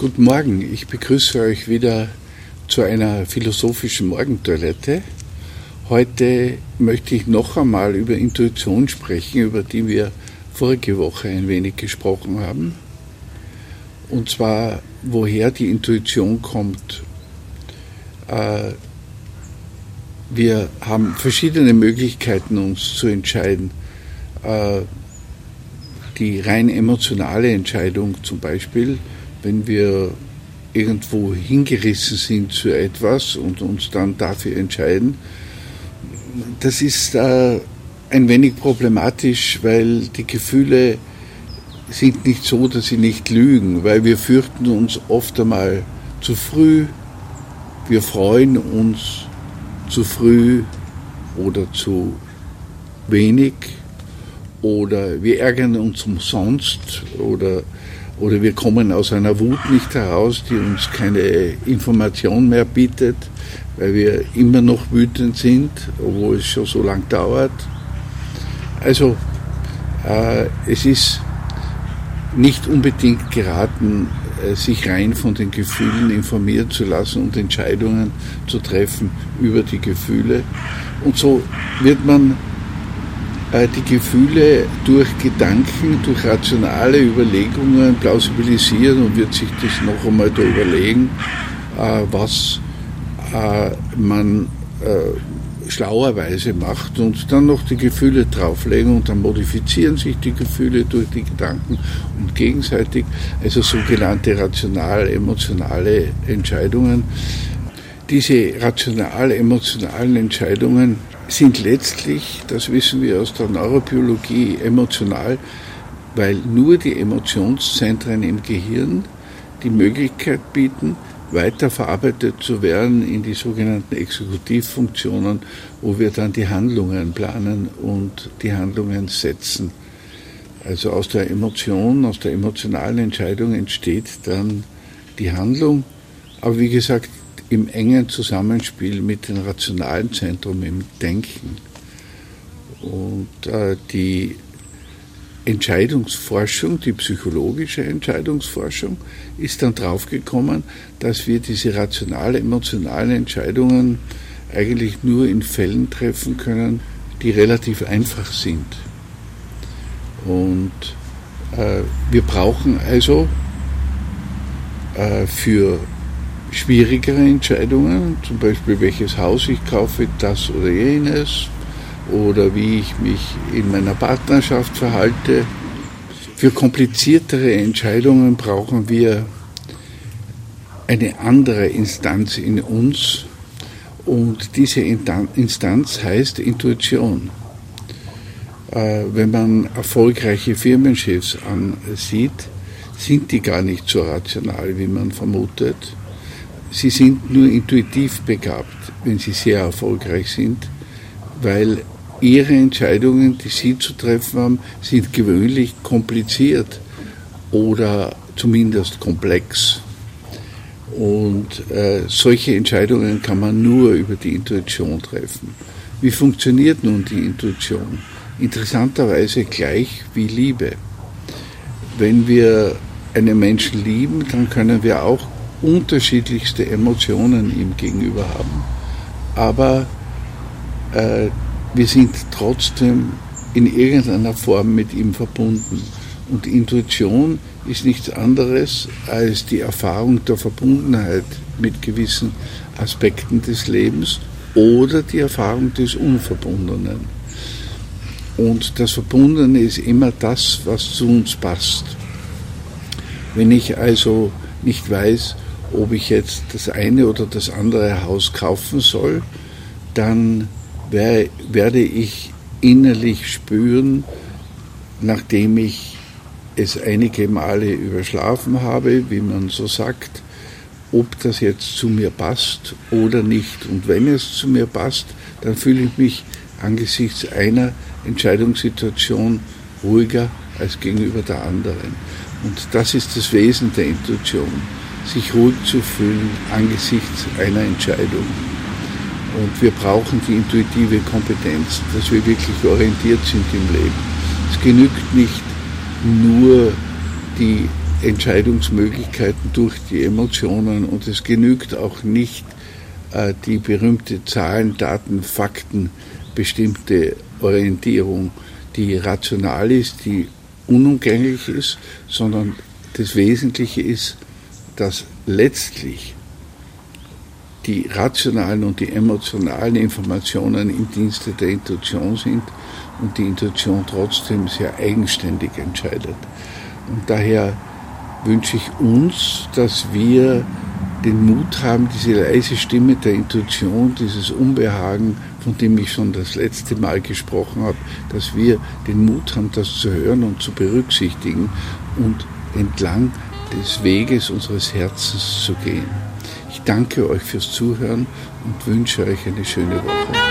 Guten Morgen, ich begrüße euch wieder zu einer philosophischen Morgentoilette. Heute möchte ich noch einmal über Intuition sprechen, über die wir vorige Woche ein wenig gesprochen haben. Und zwar, woher die Intuition kommt. Wir haben verschiedene Möglichkeiten, uns zu entscheiden. Die rein emotionale Entscheidung zum Beispiel, wenn wir irgendwo hingerissen sind zu etwas und uns dann dafür entscheiden, das ist ein wenig problematisch, weil die Gefühle sind nicht so, dass sie nicht lügen, weil wir fürchten uns oft einmal zu früh, wir freuen uns zu früh oder zu wenig oder wir ärgern uns umsonst oder wir kommen aus einer Wut nicht heraus, die uns keine Information mehr bietet, weil wir immer noch wütend sind, obwohl es schon so lang dauert. Also es ist nicht unbedingt geraten, sich rein von den Gefühlen informieren zu lassen und Entscheidungen zu treffen über die Gefühle. Und so wird man die Gefühle durch Gedanken, durch rationale Überlegungen plausibilisieren und wird sich das noch einmal da überlegen, was man schlauerweise macht und dann noch die Gefühle drauflegen und dann modifizieren sich die Gefühle durch die Gedanken und gegenseitig, also sogenannte rational-emotionale Entscheidungen. Diese rational-emotionalen Entscheidungen sind letztlich, das wissen wir aus der Neurobiologie, emotional, weil nur die Emotionszentren im Gehirn die Möglichkeit bieten, weiterverarbeitet zu werden in die sogenannten Exekutivfunktionen, wo wir dann die Handlungen planen und die Handlungen setzen. Also aus der Emotion, aus der emotionalen Entscheidung entsteht dann die Handlung, aber wie gesagt, im engen Zusammenspiel mit dem rationalen Zentrum im Denken. Und die Entscheidungsforschung, die psychologische Entscheidungsforschung, ist dann draufgekommen, dass wir diese rational-emotionalen Entscheidungen eigentlich nur in Fällen treffen können, die relativ einfach sind. Und wir brauchen also für schwierigere Entscheidungen, zum Beispiel welches Haus ich kaufe, das oder jenes, oder wie ich mich in meiner Partnerschaft verhalte. Für kompliziertere Entscheidungen brauchen wir eine andere Instanz in uns und diese Instanz heißt Intuition. Wenn man erfolgreiche Firmenchefs ansieht, sind die gar nicht so rational, wie man vermutet. Sie sind nur intuitiv begabt, wenn sie sehr erfolgreich sind, weil ihre Entscheidungen, die sie zu treffen haben, sind gewöhnlich kompliziert oder zumindest komplex. Und solche Entscheidungen kann man nur über die Intuition treffen. Wie funktioniert nun die Intuition? Interessanterweise gleich wie Liebe. Wenn wir einen Menschen lieben, dann können wir auch unterschiedlichste Emotionen ihm gegenüber haben. Aber wir sind trotzdem in irgendeiner Form mit ihm verbunden. Und Intuition ist nichts anderes als die Erfahrung der Verbundenheit mit gewissen Aspekten des Lebens oder die Erfahrung des Unverbundenen. Und das Verbundene ist immer das, was zu uns passt. Wenn ich also nicht weiß, ob ich jetzt das eine oder das andere Haus kaufen soll, dann werde ich innerlich spüren, nachdem ich es einige Male überschlafen habe, wie man so sagt, ob das jetzt zu mir passt oder nicht. Und wenn es zu mir passt, dann fühle ich mich angesichts einer Entscheidungssituation ruhiger als gegenüber der anderen. Und das ist das Wesen der Intuition, sich ruhig zu fühlen angesichts einer Entscheidung. Und wir brauchen die intuitive Kompetenz, dass wir wirklich orientiert sind im Leben. Es genügt nicht nur die Entscheidungsmöglichkeiten durch die Emotionen und es genügt auch nicht die berühmte Zahlen, Daten, Fakten bestimmte Orientierung, die rational ist, die unumgänglich ist, sondern das Wesentliche ist, dass letztlich die rationalen und die emotionalen Informationen im Dienste der Intuition sind und die Intuition trotzdem sehr eigenständig entscheidet. Und daher wünsche ich uns, dass wir den Mut haben, diese leise Stimme der Intuition, dieses Unbehagen, von dem ich schon das letzte Mal gesprochen habe, dass wir den Mut haben, das zu hören und zu berücksichtigen und entlang des Weges unseres Herzens zu gehen. Ich danke euch fürs Zuhören und wünsche euch eine schöne Woche.